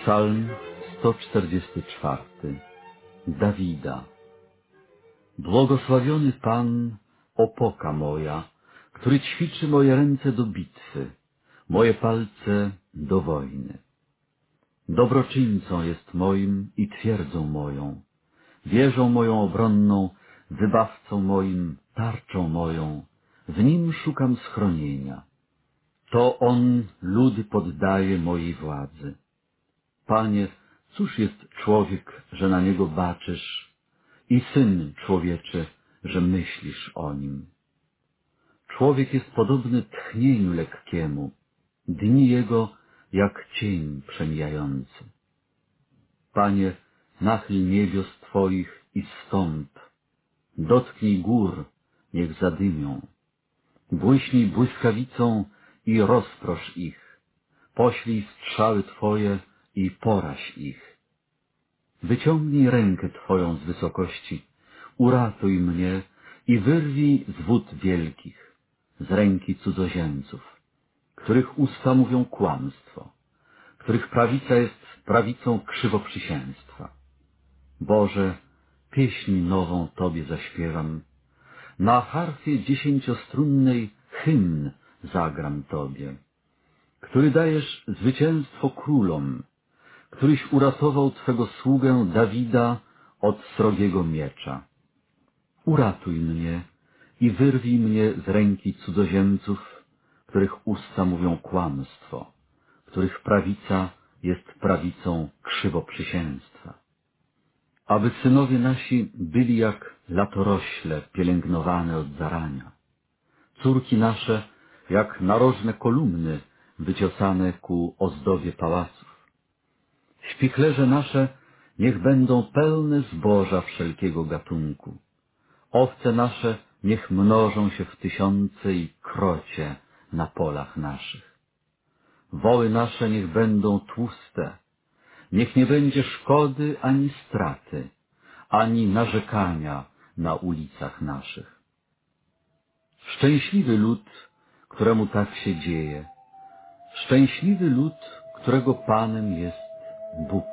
Psalm 144. Dawida. Błogosławiony Pan, opoka moja, który ćwiczy moje ręce do bitwy, moje palce do wojny. Dobroczyńcą jest moim i twierdzą moją, wieżą moją obronną, wybawcą moim, tarczą moją, w nim szukam schronienia. To On ludy poddaje mojej władzy. Panie, cóż jest człowiek, że na niego baczysz, i syn człowieczy, że myślisz o nim? Człowiek jest podobny tchnieniu lekkiemu, dni jego jak cień przemijający. Panie, nachyl niebios Twoich i zstąp, dotknij gór, niech zadymią, błyśnij błyskawicą i rozprosz ich, poślij strzały Twoje i poraź ich. Wyciągnij rękę Twoją z wysokości, uratuj mnie i wyrwij z wód wielkich, z ręki cudzoziemców, których usta mówią kłamstwo, których prawica jest prawicą krzywoprzysięstwa. Boże, pieśń nową Tobie zaśpiewam, na harfie 10-strunnej hymn zagram Tobie, który dajesz zwycięstwo królom, któryś uratował Twego sługę Dawida od srogiego miecza. Uratuj mnie i wyrwij mnie z ręki cudzoziemców, których usta mówią kłamstwo, których prawica jest prawicą krzywoprzysięstwa. Aby synowie nasi byli jak latorośle pielęgnowane od zarania, córki nasze jak narożne kolumny wyciosane ku ozdobie pałaców. Śpichlerze nasze niech będą pełne zboża wszelkiego gatunku. Owce nasze niech mnożą się w tysiące i krocie na polach naszych. Woły nasze niech będą tłuste, niech nie będzie szkody ani straty, ani narzekania na ulicach naszych. Szczęśliwy lud, któremu tak się dzieje, szczęśliwy lud, którego Panem jest Bóg